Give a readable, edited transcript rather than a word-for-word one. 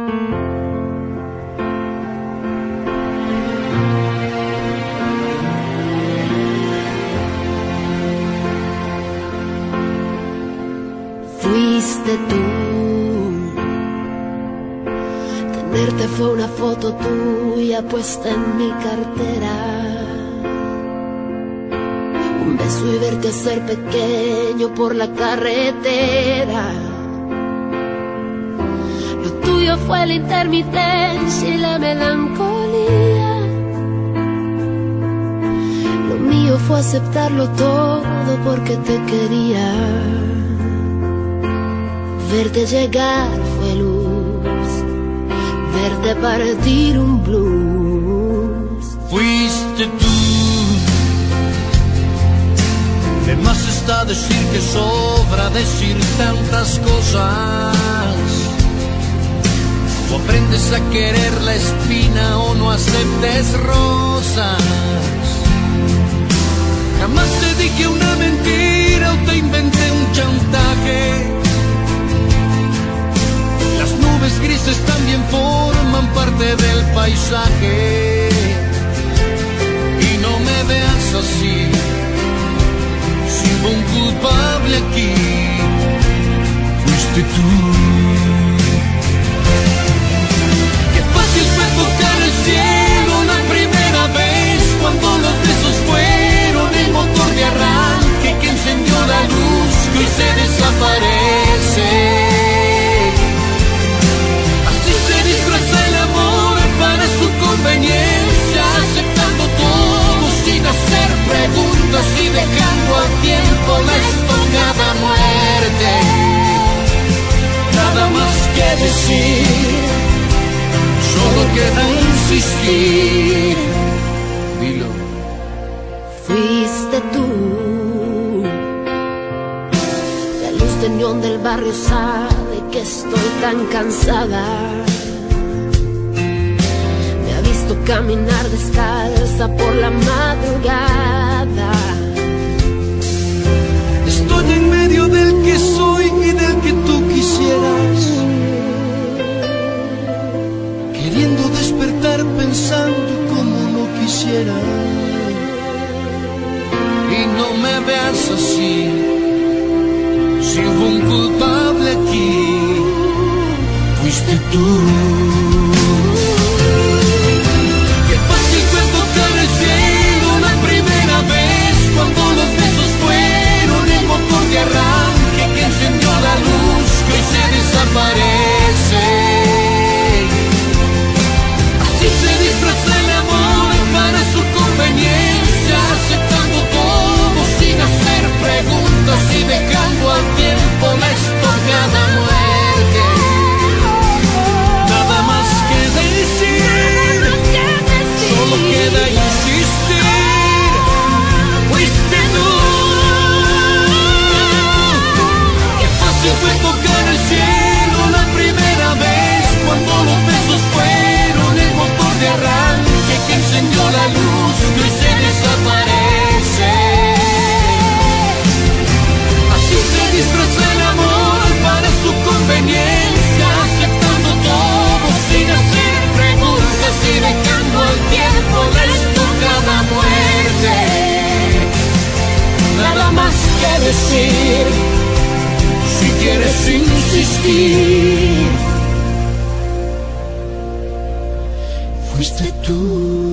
Fuiste tú. Tenerte fue una foto tuya puesta en mi cartera. Un beso y verte hacer pequeño por la carretera. Lo tuyo fue la intermitencia y la melancolía. Lo mío fue aceptarlo todo porque te quería. Verte llegar fue luz, verte partir un blues. Fuiste tú. De más está decir que sobra decir tantas cosas. O aprendes a querer la espina o no aceptes rosas. Jamás te dije una mentira o te inventé un chantaje. Las nubes grises también forman parte del paisaje. Y no me veas así, si hubo un culpable aquí, fuiste tú. Qué fácil fue tocar el cielo la primera vez, cuando los besos fueron el motor de arranque que encendió la luz que hoy se desaparece. Aceptando todo sin hacer preguntas y dejando al tiempo la estocada muerte. Nada más que decir, solo queda insistir. Dilo. Fuiste tú. La luz de neón del barrio sabe que estoy tan cansada. Caminar descalza por la madrugada. Estoy en medio del que soy y del que tú quisieras, queriendo despertar pensando como no quisiera. Y no me veas así, si hubo un culpable aquí, fuiste tú. Cuando los besos fueron el motor de arranque que encendió la luz que hoy se desaparece. Así se disfraza el amor para su conveniencia, aceptando todo sin hacer preguntas y dejando al tiempo la estocada muerte. Nada más que decir, solo queda insistir. Fue tocar el cielo la primera vez, cuando los besos fueron el motor de arranque que encendió la luz que hoy se desaparece. Así se disfraza el amor para su conveniencia, aceptando todo sin hacer preguntas y dejando al tiempo la estocada muerte. Nada más que decir, si quieres insistir, fuiste tú.